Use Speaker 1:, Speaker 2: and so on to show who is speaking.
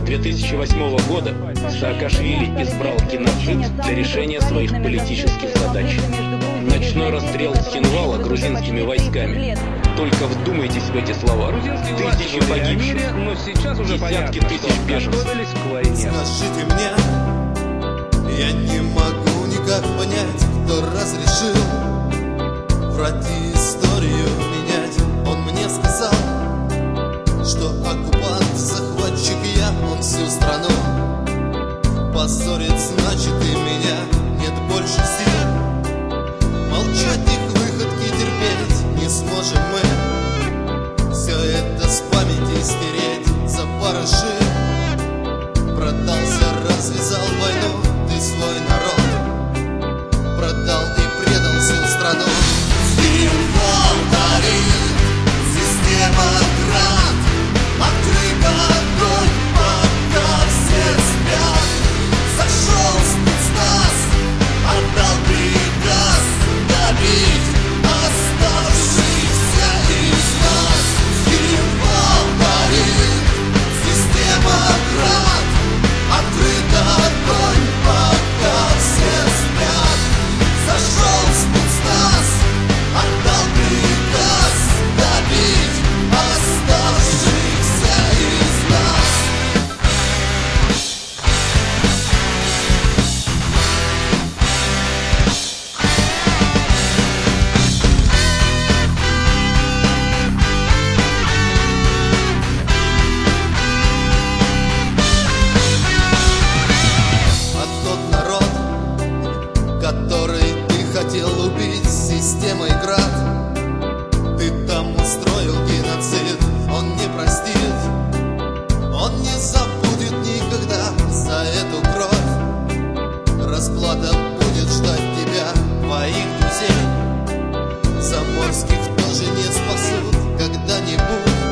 Speaker 1: 2008 года Саакашвили избрал геноцид для решения своих политических задач. Ночной расстрел Цхинвала грузинскими войсками. Только вдумайтесь в эти слова. Тысячи погибших,
Speaker 2: но сейчас уже
Speaker 1: десятки тысяч беженцев.
Speaker 3: Скажите мне, я не могу никак понять, кто разрешил врать и историю менять. Он мне сказал, что оккупант, захватчик я, он всю страну позорит, значит и меня нет больше сил. Молчать их выходки терпеть не сможем мы. Все это с памяти стереть за барыши. Продался, развязал войну, ты свой народ продал и предал всю страну. Символ горит, система град, открыт огонь, пока все спят. Зашел спецназ, отдал приказ добить оставшихся из нас. Символ горит, система град, открыт огонь, пока все спят. Зашел спецназ, отдал приказ добить оставшихся из нас. А тот народ, который ты хотел убить системой град, ты там устроил геноцид, он не простит, он не забудет никогда за эту кровь. Расплата будет ждать тебя, твоих друзей. Заморских тоже не спасут когда-нибудь.